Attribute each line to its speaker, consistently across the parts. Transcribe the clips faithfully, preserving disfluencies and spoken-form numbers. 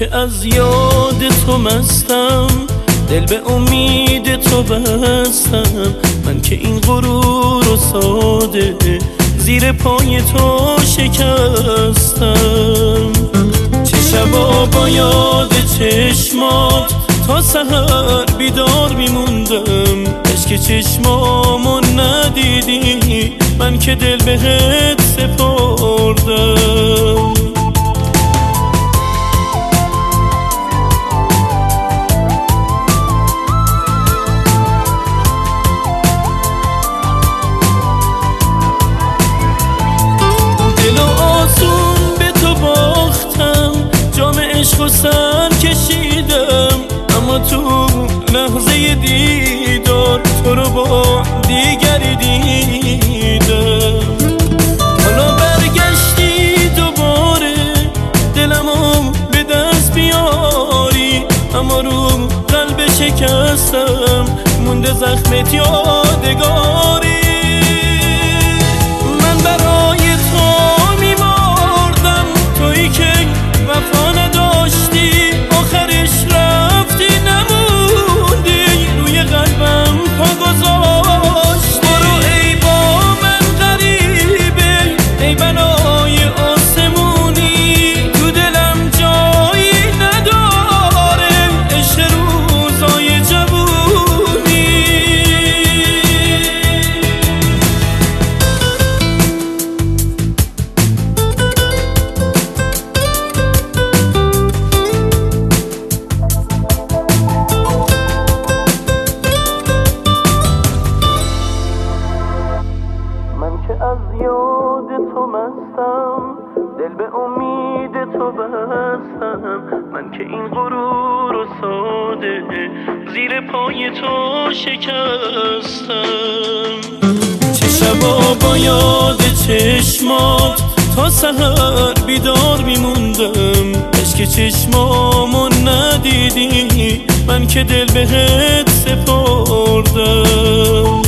Speaker 1: که از یاد تو مستم، دل به امید تو بستم. من که این غرور و ساده زیر پای تو شکستم. چه شبا با یاد چشمات تا سحر بیدار میموندم. عشق چشمامو ندیدی، من که دل بهت سپردم. دل و آسون به تو باختم، جام عشق و سر کشیدم. اما تو لحظه دیدار تو رو با دیگری دیدم. حالا برگشتی دوباره دلمو به دست بیاری، اما رو قلب شکستم مونده زخمت یادگاری. من برای تو میمردم، تویی که وفا نداشتی، آخرش رفتی نموندی، روی قلبم پا گذاشتی. برو ای با من غریبه، ای بلای آسمونی، تو دلم جایی نداره عشق روزای جوونی. من که از یاد تو مستم، دل به امید تو بستم. من که این غرور و ساده زیر پای تو شکستم. چه شبا با یاد چشمات تا سحر بیدار میموندم. عشق چشمامو ندیدی، من که دل بهت سپردم.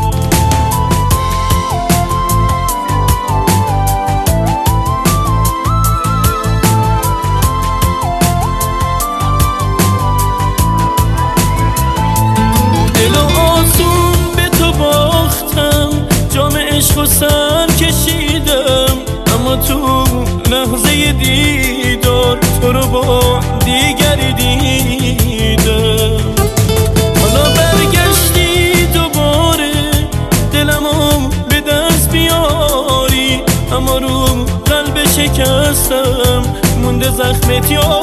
Speaker 1: دل و آسون به تو باختم، جام عشق و سر کشیدم. اما تو لحظه دیدار تو رو با دیگری دیدم. حالا برگشتی دوباره دلمو به دست بیاری، اما رو قلب شکستم مونده زخمت یاد